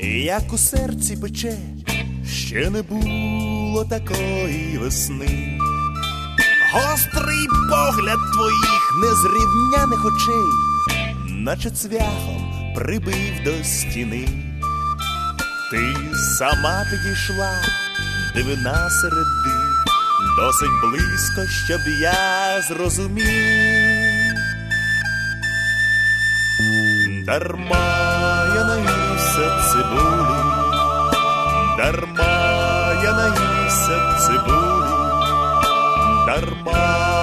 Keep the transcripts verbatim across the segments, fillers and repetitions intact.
як у серці пече, ще не було такої весни. Гострий погляд твоїх незрівняних очей, наче цвяхом прибив до стіни. Ти сама підійшла, дивина середи, досить близько, щоб я зрозумів. Дарма я наївся цибулі, дарма я наївся цибулі, дарма.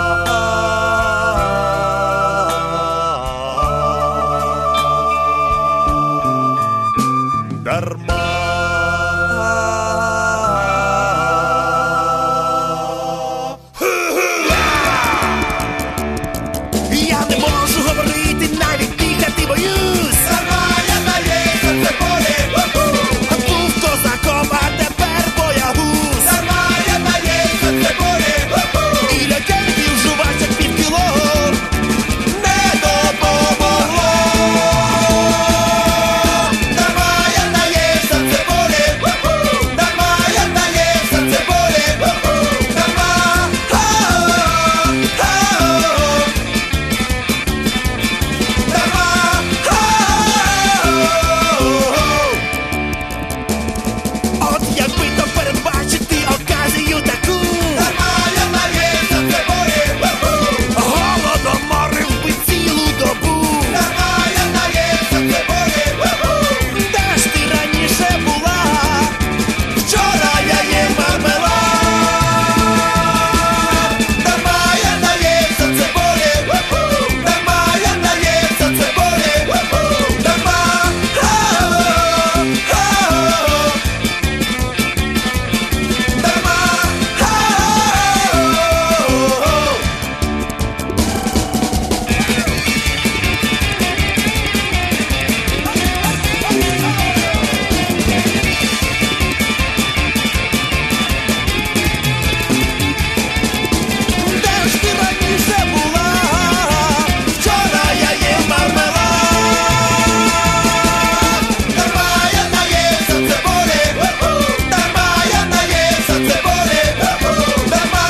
Дарма. Я не можу говорити, навіть дихати боюсь. Дарма я наївся цибулі, А був козаком, а тепер боягуз. дарма я наївся цибулі, І ляків жувачок пів кіло не допомогло. Дарма я наївся цибулі, дарма я наївся цибулі, дарма. От якби то передбачити оказію таку, Дарма я наївся цибулі, голодоморив би цілу добу. дарма я наївся цибулі, Де ж ти раніше була? вчора я їм мармелад. Дарма я наївся цибулі, дарма я наївся цибулі, дарма. Де ж ти раніше була? Вчора я їм мармелад. Дарма я наївся цибулі, дарма я наївся цибулі, дарма.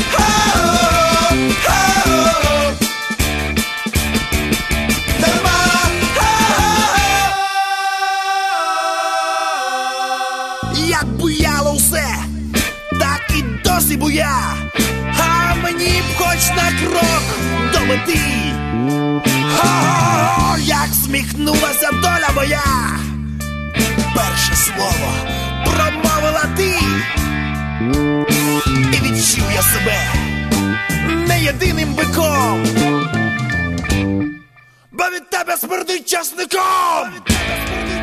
Як буяло все, так і досі буя. А мені б хоч на крок до мети. О, як сміхнулася доля моя. Перше слово промовила ти. І відчув я себе не єдиним биком, бо від тебе смердить часником.